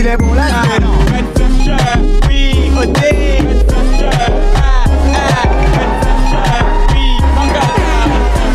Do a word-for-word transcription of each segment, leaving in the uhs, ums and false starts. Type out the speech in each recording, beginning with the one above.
il est bon là. Red Flasher, oui, O D. Red Flasher, ah, ah. Red Flasher, oui, Mangala.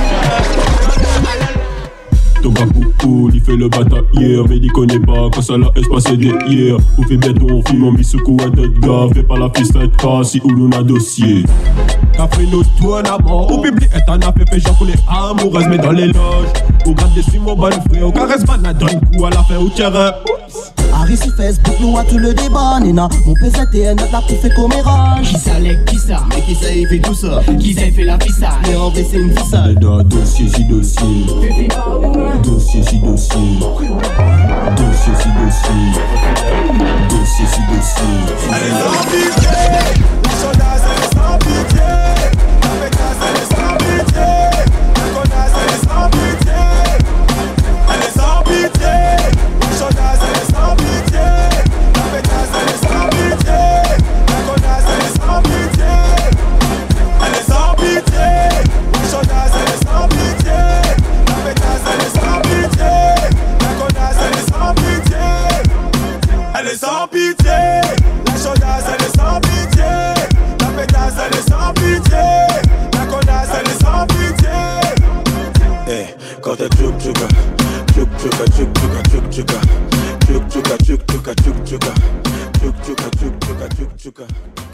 Toga Poukou, il fait le bata hier, mais il connaît pas quand ça l'a espacé derrière. Ou fait bientôt on filme en bisoukou à d'autres gars, fais pas la piste à si ou l'on a dossier. Après notre tour d'abord, au public est en affaire, fait genre pour les amoureuses, mais dans les loges. Au grade des suivants, mon bon frère, au caresse banane, donne coup à la fin au terrain. Harry sur Facebook, nous a tout le débat, Nina. Mon P Z T N, la petite fait commérage. Qui ça, les qui ça? Mais qui ça, il fait tout ça? Qui ça, il fait la fissa? Mais en vrai, c'est une fissa. Dossier si dossier. Dossier si dossier. Dossier si dossier. Dossier si dossier. Elle est sans pitié. La chaudasse, elle est sans pitié. La pétasse, elle est sans pitié. La connasse, elle est sans pitié. Elle est sans pitié. La chaudasse, elle est sans pitié. La pétasse, elle est sans pitié. La connasse, elle est sans pitié. Elle est sans pitié. La chaudasse, elle est sans pitié. La pétasse, elle est sans pitié. La connasse, elle est sans pitié. Elle est sans pitié. La chaudasse, elle est sans pitié. La pétasse, elle est sans pitié. La connasse, elle est sans pitié. Eh, quand t'es tchouk tchouka, tchouk tchouka, tchouk tchouka, tchouk tchouka, tchouk tchouka, tchouk tchouka, tchouk tchouka, tchouk tchouka, tchouk tchouka, tchouk tchouka.